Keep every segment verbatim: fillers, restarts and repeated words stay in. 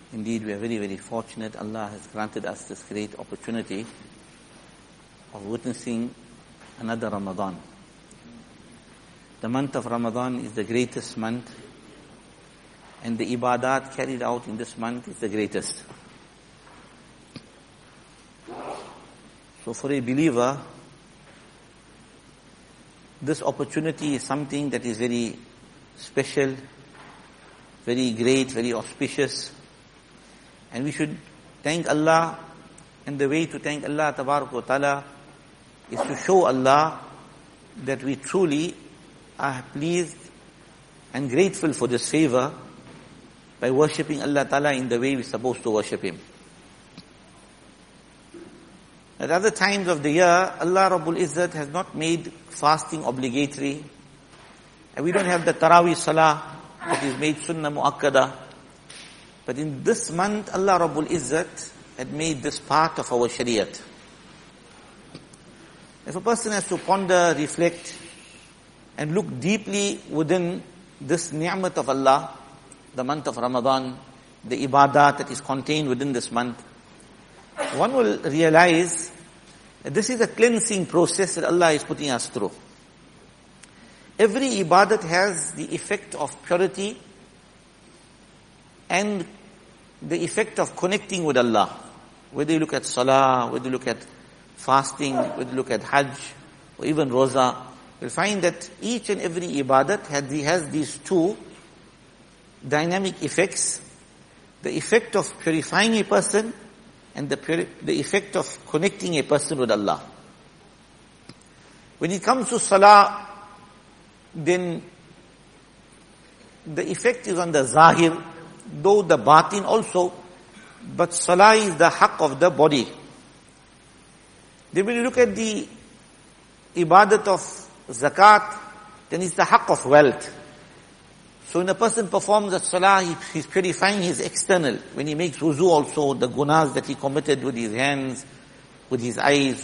Indeed, we are very, very fortunate. Allah has granted us this great opportunity of witnessing another Ramadan. The month of Ramadan is the greatest month, and the ibadat carried out in this month is the greatest. So for a believer, this opportunity is something that is very special, very great, very auspicious. And we should thank Allah, and the way to thank Allah Tabarak wa Ta'ala is to show Allah that we truly are pleased and grateful for this favor by worshipping Allah Ta'ala in the way we're supposed to worship Him. At other times of the year, Allah Rabbul Izzat has not made fasting obligatory, and we don't have the Taraweeh Salah that is made Sunnah Mu'akkada. But in this month, Allah Rabbul Izzat had made this part of our Shariat. If a person has to ponder, reflect, and look deeply within this ni'mat of Allah, the month of Ramadan, the ibadat that is contained within this month, one will realize that this is a cleansing process that Allah is putting us through. Every ibadat has the effect of purity and the effect of connecting with Allah. Whether you look at salah, whether you look at fasting, whether you look at hajj, or even roza, you'll find that each and every ibadat has, has these two dynamic effects. The effect of purifying a person and the, puri- the effect of connecting a person with Allah. When it comes to salah, then the effect is on the zahir, though the batin also, but salah is the haqq of the body. Then when you look at the ibadat of zakat, then it's the haqq of wealth. So when a person performs a salah, he, he's purifying his external. When he makes wuzu also, the gunas that he committed with his hands, with his eyes,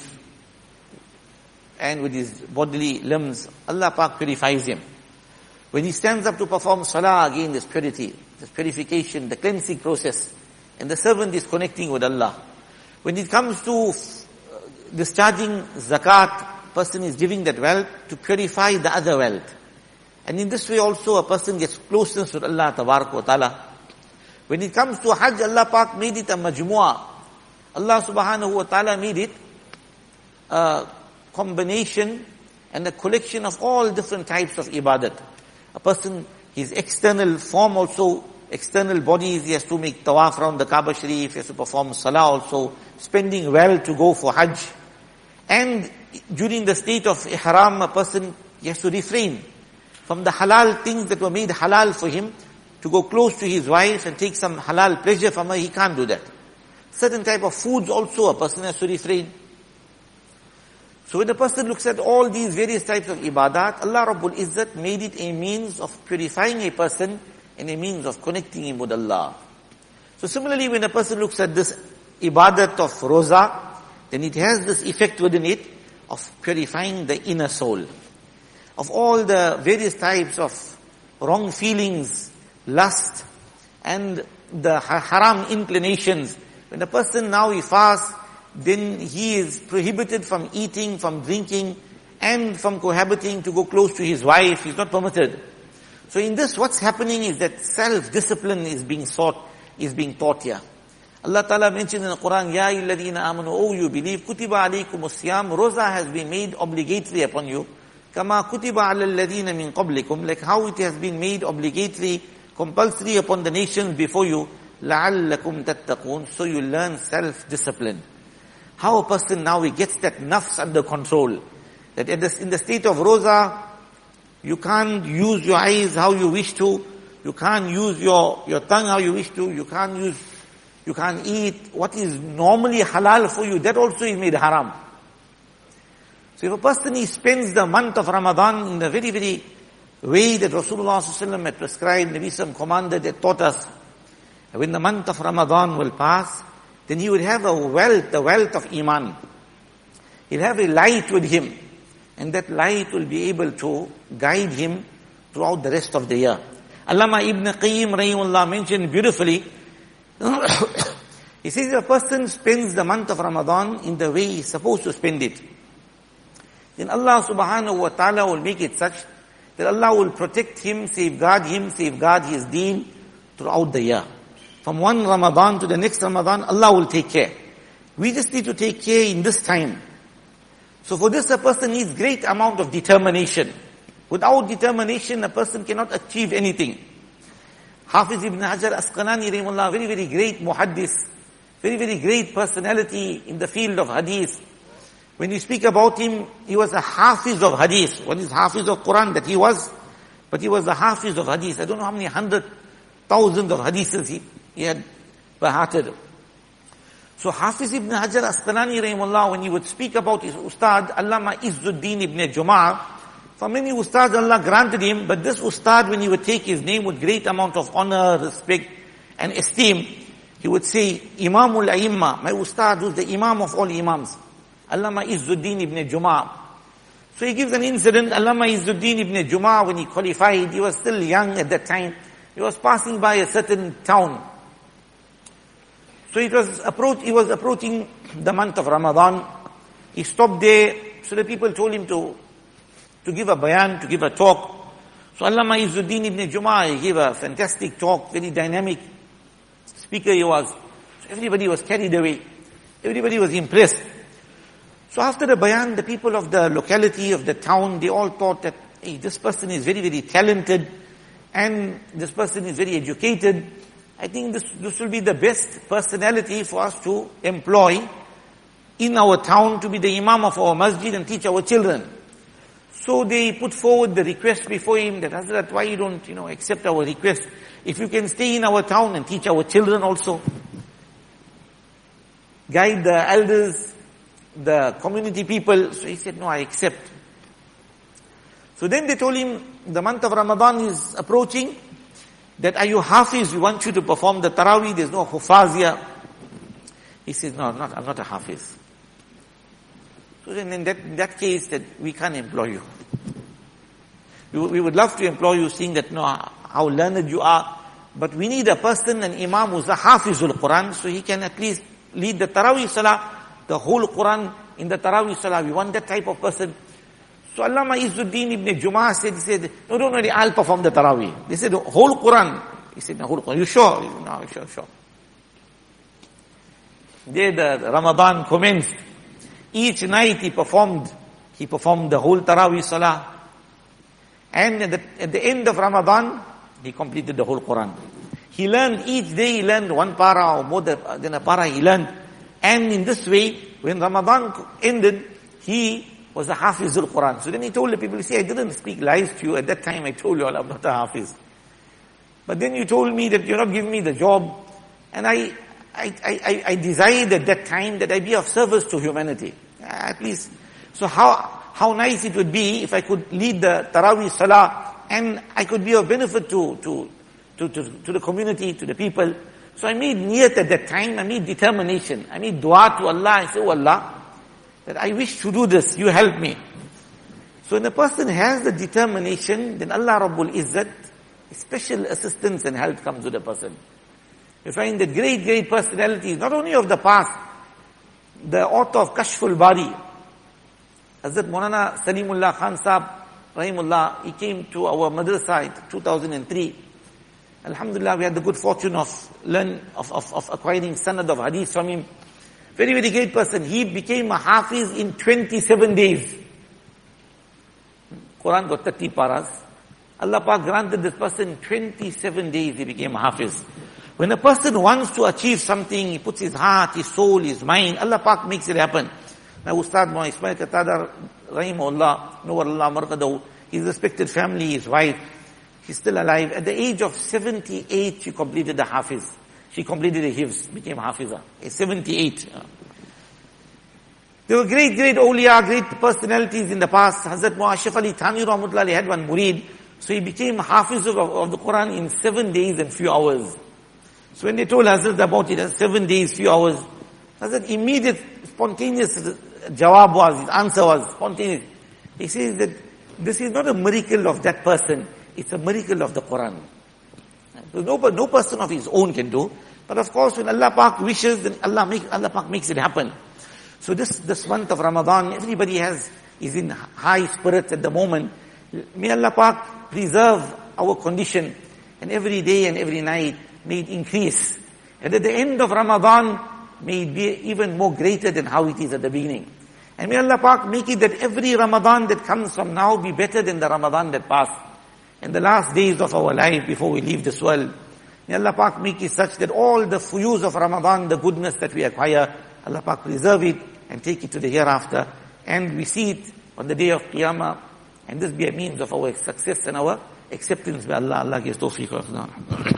and with his bodily limbs, Allah Pak purifies him. When he stands up to perform salah, again there's purity, there's purification, the cleansing process, and the servant is connecting with Allah. When it comes to discharging zakat, person is giving that wealth to purify the other wealth. And in this way also a person gets closeness with Allah Tabarak wa Ta'ala. When it comes to Hajj, Allah Pak made it a majmu'ah. Allah Subhanahu wa Ta'ala made it a combination and a collection of all different types of ibadat. A person, his external form also, external bodies, he has to make tawaf around the Kaaba Sharif, he has to perform salah also, spending well to go for Hajj. And during the state of ihram, a person, he has to refrain from the halal things that were made halal for him, to go close to his wife and take some halal pleasure from her. He can't do that. Certain type of foods also a person has to refrain. So when a person looks at all these various types of ibadat, Allah Rabbul Izzat made it a means of purifying a person and a means of connecting him with Allah. So similarly, when a person looks at this ibadat of roza, then it has this effect within it of purifying the inner soul of all the various types of wrong feelings, lust, and the haram inclinations. When a person now he fasts, then he is prohibited from eating, from drinking, and from cohabiting to go close to his wife. He's not permitted. So in this, what's happening is that self-discipline is being sought, is being taught here. Allah Ta'ala mentioned in the Quran, Ya ayyuhalladhina amanu, oh you believe, kutiba alaykumus siyam, roza has been made obligatory upon you. Kama kutiba ala alladhina min qablikum, like how it has been made obligatory, compulsory upon the nations before you, la'allakum tattaqun, so you learn self-discipline. How a person now he gets that nafs under control. That in the, in the state of roza, you can't use your eyes how you wish to, you can't use your, your tongue how you wish to, you can't use, you can't eat what is normally halal for you, that also is made haram. So if a person he spends the month of Ramadan in the very, very way that Rasulullah sallallahu alaihi wasallam had prescribed, Nabi sallam commanded, that taught us, when the month of Ramadan will pass, then he would have a wealth, the wealth of Iman. He'll have a light with him, and that light will be able to guide him throughout the rest of the year. Allama Ibn Qayyim rahimahullah mentioned beautifully, He says if a person spends the month of Ramadan in the way he's supposed to spend it, then Allah subhanahu wa ta'ala will make it such that Allah will protect him, safeguard him, safeguard his deen throughout the year. From one Ramadan to the next Ramadan, Allah will take care. We just need to take care in this time. So for this, a person needs great amount of determination. Without determination, a person cannot achieve anything. Hafiz ibn Hajar Asqalani, rahimahullah, very, very great muhaddis, very, very great personality in the field of hadith. When you speak about him, he was a hafiz of hadith. What is hafiz of Quran? That he was, but he was a hafiz of hadith. I don't know how many hundred thousands of hadiths he, he had behearted. So Hafiz ibn Hajar Asqalani, rahimahullah, when he would speak about his ustad, Allama Izzuddin ibn Jum'ah, for many ustads Allah granted him, but this ustad, when he would take his name with great amount of honor, respect, and esteem, he would say, Imamul Aimma, my ustad who's the imam of all imams, Allama Izzuddin ibn Jum'ah. So he gives an incident, Allama Izzuddin ibn Jum'ah, when he qualified, he was still young at that time, he was passing by a certain town. So it was approach, he was approaching the month of Ramadan. He stopped there, so the people told him to, to give a bayan, to give a talk. So Allama Izzuddin ibn Jum'ah, he gave a fantastic talk, very dynamic speaker he was. So everybody was carried away. Everybody was impressed. So after the bayan, the people of the locality, of the town, they all thought that, hey, this person is very, very talented, and this person is very educated. I think this, this will be the best personality for us to employ in our town to be the imam of our masjid and teach our children. So they put forward the request before him that, Hazrat, why you don't, you know, accept our request? If you can stay in our town and teach our children also. Guide the elders, the community people. So he said, no, I accept. So then they told him, the month of Ramadan is approaching, that are you hafiz? We want you to perform the Taraweeh. There's no hufaz here. He says, no, I'm not, I'm not a hafiz. So then in that, in that case, that we can't employ you. We, we would love to employ you, seeing that, no, how learned you are. But we need a person, an imam who's a hafizul Quran, so he can at least lead the Taraweeh Salah, the whole Quran in the Taraweeh Salah. We want that type of person. So Allama Izzuddin ibn Jum'ah said, he said, no, don't worry, I'll perform the Taraweeh. They said, the whole Quran. He said, the whole Quran. You sure? He said, no, sure, sure. There the Ramadan commenced. Each night he performed, he performed the whole Taraweeh Salah. And at the, at the end of Ramadan, he completed the whole Quran. He learned, each day he learned one para or more than a para he learned. And in this way, when Ramadan ended, he was a Hafizul Quran. So then he told the people, see, I didn't speak lies to you. At that time I told you all I'm not a Hafiz. But then you told me that you're not giving me the job. And I, I, I, I desired at that time that I be of service to humanity. At least. So how, how nice it would be if I could lead the Taraweeh Salah and I could be of benefit to, to, to, to, to the community, to the people. So I made niyat at that time, I made determination. I made dua to Allah. I said, oh Allah, that I wish to do this, you help me. So when a person has the determination, then Allah Rabbul Izzat, special assistance and help comes to the person. You find that great, great personalities, not only of the past, the author of Kashful Bari, Hazrat Maulana Salimullah Khan Sahab, Rahimullah, he came to our madrasa in two thousand three. Alhamdulillah, we had the good fortune of learn, of, of, of acquiring sanad of hadith from him. Very, very great person. He became a hafiz in twenty-seven days. Quran got thirty paras. Allah Pak granted this person twenty-seven days he became a hafiz. When a person wants to achieve something, he puts his heart, his soul, his mind, Allah Pak makes it happen. Now Ustad Muhammad Ismail Qatada, Rahimahullah, Nawar Allah Marqadahu, his respected family, his wife, she's still alive. At the age of seventy-eight, she completed the hafiz. She completed the hifz, became hafiza. At seventy-eight. There were great, great awliya, great personalities in the past. Hazrat Ashraf Ali Thani Rahmatullah had one murid. So he became hafiz of, of the Quran in seven days and few hours. So when they told Hazrat about it, seven days, few hours, Hazrat immediate, spontaneous jawab was, his answer was spontaneous. He says that this is not a miracle of that person, it's a miracle of the Quran. No, no person of his own can do. But of course, when Allah Pak wishes, then Allah make, Allah Pak makes it happen. So this, this month of Ramadan, everybody has, is in high spirits at the moment. May Allah Pak preserve our condition, and every day and every night may it increase. And at the end of Ramadan, may it be even more greater than how it is at the beginning. And may Allah Pak make it that every Ramadan that comes from now be better than the Ramadan that passed. In the last days of our life before we leave this world, may Allah Pak make it such that all the fuyuz of Ramadan, the goodness that we acquire, Allah Pak preserve it and take it to the hereafter. And we see it on the day of Qiyamah. And this be a means of our success and our acceptance by Allah. Allah gives tawfiq.